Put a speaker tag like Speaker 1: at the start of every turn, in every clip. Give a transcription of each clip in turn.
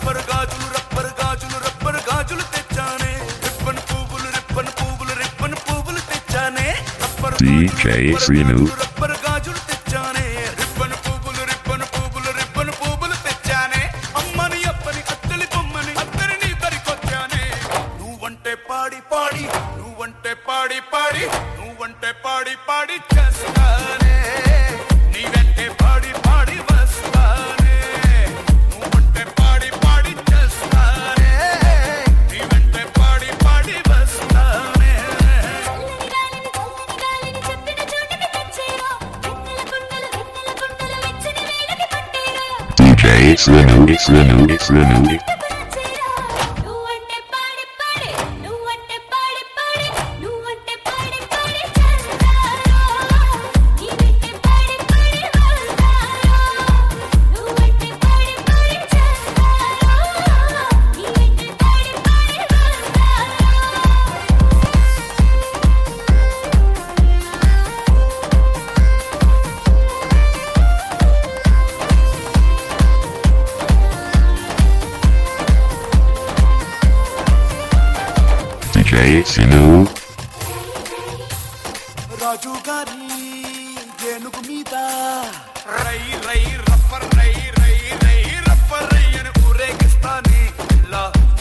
Speaker 1: Rubber గాజులు తెచ్చానే ribbon పువ్వులు తెచ్చానే
Speaker 2: DJ Sinu.
Speaker 1: Rubber గాజులు తెచ్చానే రిబ్బన్ పువ్వులు తెచ్చానే అమ్మని అప్పని అత్తలి బొమ్మని అత్తరిని దరికొచ్చానే నువ్వంటే పాడి చేస్తానే నీ వెంటే పాడి వస్తానే నువ్వంటే పాడి చేస్తానే నీ వెంటే పాడి వస్తానే
Speaker 2: DJ Sinu. DJ Sinu.
Speaker 1: రాజు గారి ఏనుగు మీద రై రప్పర్ అని ఊరేగిస్తానే ఇలా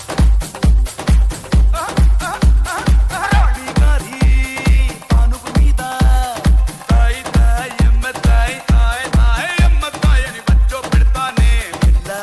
Speaker 1: రాణి గారి ఆనుగు మీద తాయి ఎమ్మ తాయి అని వచ్చో పెడతానే ఇలా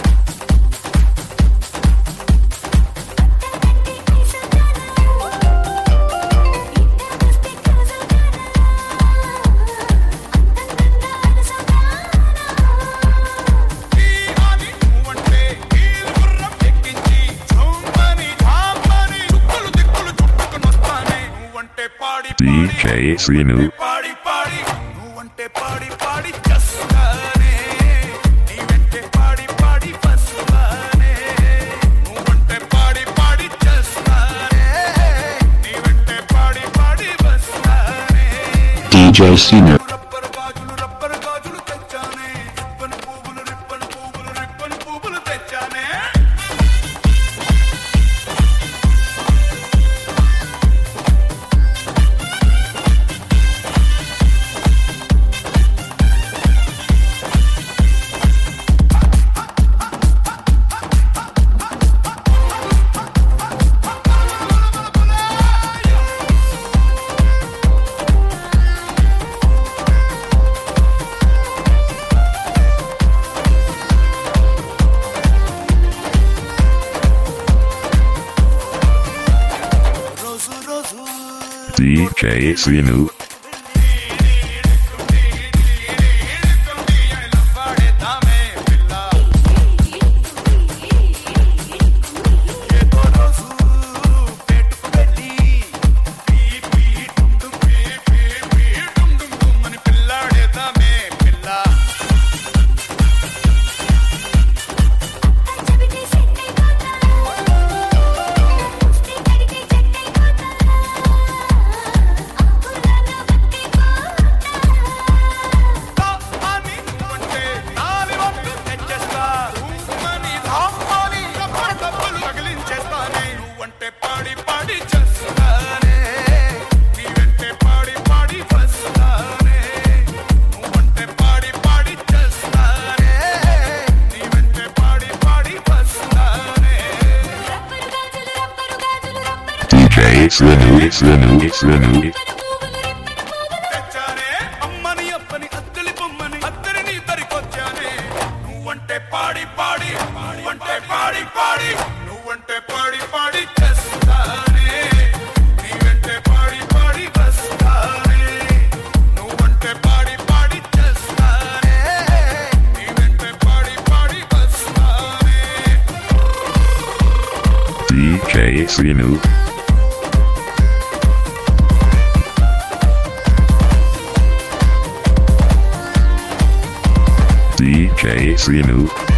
Speaker 2: DJ Sinu.
Speaker 1: పాడి నువ్వంటే పాడి చేస్తానే నీ వెంటే పాడి వస్తానే నువ్వంటే పాడి చేస్తానే నీ వెంటే పాడి వస్తానే
Speaker 2: DJ Sinu.
Speaker 1: రబ్బర్ గాజులు తెచ్చానే రిబ్బన్ పువ్వులు తెచ్చానే
Speaker 2: DJ Sinu. Sinu.
Speaker 1: తెచ్చానే అమ్మని అప్పని అత్తలి బొమ్మని అత్తరిని దరికొచ్చానే నువ్వంటే పాడి చేస్తానే నీ వెంటే పాడి వస్తానే నువ్వంటే పాడి చేస్తానే నీ వెంటే పాడి వస్తానే
Speaker 2: DJ Sinu. DJ Sinu.